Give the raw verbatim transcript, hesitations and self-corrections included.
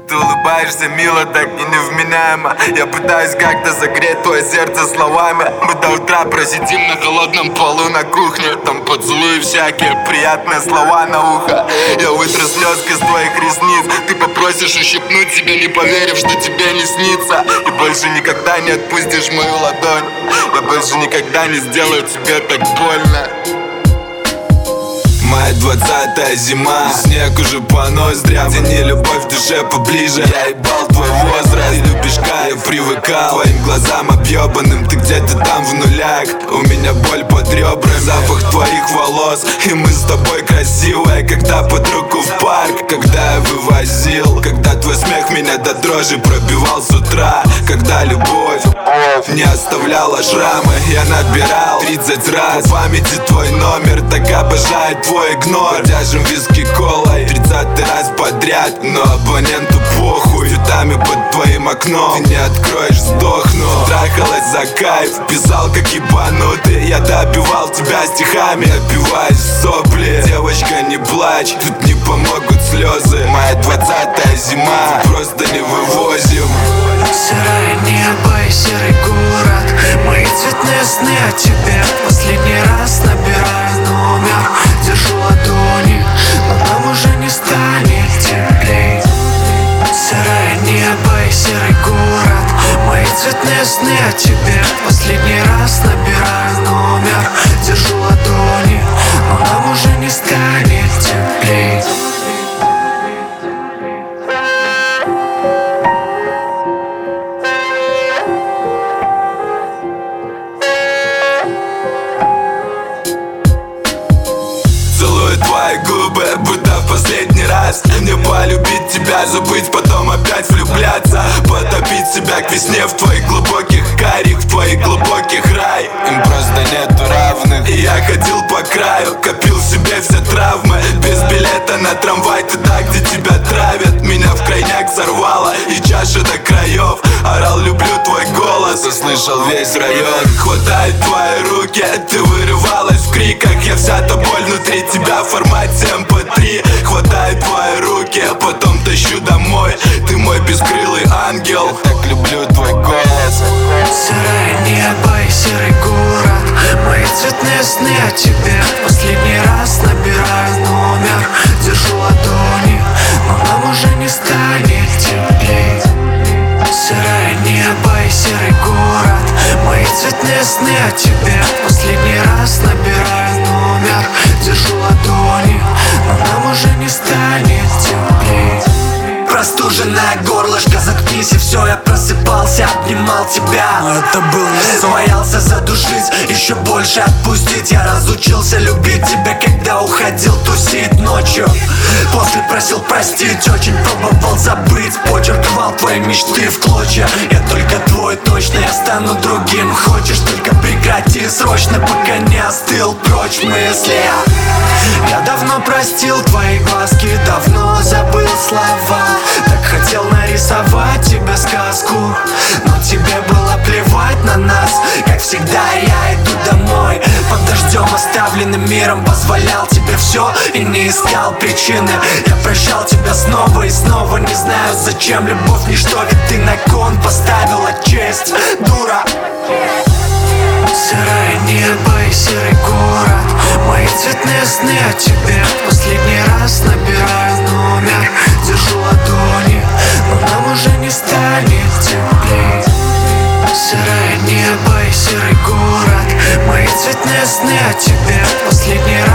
Ты улыбаешься мило, так и невменяемо. Я пытаюсь как-то загреть твое сердце словами. Мы до утра просидим на холодном полу на кухне. Там поцелуи всякие, приятные слова на ухо. Я вытру слезки с твоих ресниц. Ты попросишь ущипнуть себя, не поверив, что тебе не снится. И больше никогда не отпустишь мою ладонь. Я больше никогда не сделаю тебе так больно. Моя двадцатая зима, снег уже по ноздрям. Тяни любовь в душе поближе. Я ебал твой возраст. Ты любишь кайф, привыкал к твоим глазам объебанным. Ты где-то там в нулях. У меня боль под ребрами, запах твоих волос. И мы с тобой красивые, когда под руку в парк. Когда я вывозил, когда твой смех меня до дрожи пробивал с утра. Когда любовь не оставляла шрамы, я набирал тридцать раз в памяти твой номер. Так обожает твой игнор. Держим виски колой тридцатый раз подряд, но абоненту похуй. Цветами под твоим окном ты не откроешь, сдохну. Трахалась за кайф, писал как ебанутый. Я добивал тебя стихами, опиваясь в сопли. Девочка, не плачь, тут не помогут слезы. Моя двадцатая зима, просто не вывозим. Серое небо и серый город, мои цветные сны о тебе. Последний раз набираю номер, держу ладони, но нам уже не станет теплей. Серое небо и серый город, мои цветные сны о тебе. Последний раз набираю номер, держу ладони, но нам уже не станет теплей. Твои губы, будто в последний раз. Мне полюбить тебя, забыть, потом опять влюбляться. Потопить себя к весне в твоих глубоких карих, в твоих глубоких рай. Им просто нету равных. И я ходил по краю, копил себе все травмы. Без билета на трамвай, туда, где тебя травят. Меня в крайняк сорвало, и чаша до краев. Орал, люблю твой голос, и слышал весь район. Хватает твои руки, ты вырывалась в криках. Я вся-то боль внутри тебя в формате эм пэ три. Хватает твои руки, а потом тащу домой. Ты мой бескрылый ангел, я так люблю твой голос. Серое небо и серый город, мои цветные сны о тебе. Последний раз набираю номер, держу ладони, но нам уже не станет теплей. Серое небо и серый город, мои цветные сны о тебе. Последний раз набираю номер, держу ладони, но нам уже не станет теплей. Простуженное горлышко, заткнись и все, я просыпался, обнимал тебя. Но это был не сон. Боялся задушить, еще больше отпустить. Я разучился любить тебя, когда уходил тусить ночью. После просил простить, очень пробовал забыть. Почерк рвал твои мечты в клочья. Я только твой, точно я стану другим. Хочешь, только прекрати срочно, пока не остыл прочь мысли. Я давно простил твои глазки, давно забыл слова. Так хотел нарисовать тебе сказку, но тебе было плевать на нас. Как всегда я иду домой, под дождем оставленным миром. Позволял тебе все и не искал причины. Я прощал тебя снова и снова, не знаю зачем. Любовь ничто, ведь ты на кон поставила честь, дура. Серое небо и серый город, мои цветные сны о тебе. Последний раз набираю номер, держу ладони, но нам уже не станет теплей. Серое небо и серый город, мои цветные сны о тебе. Последний раз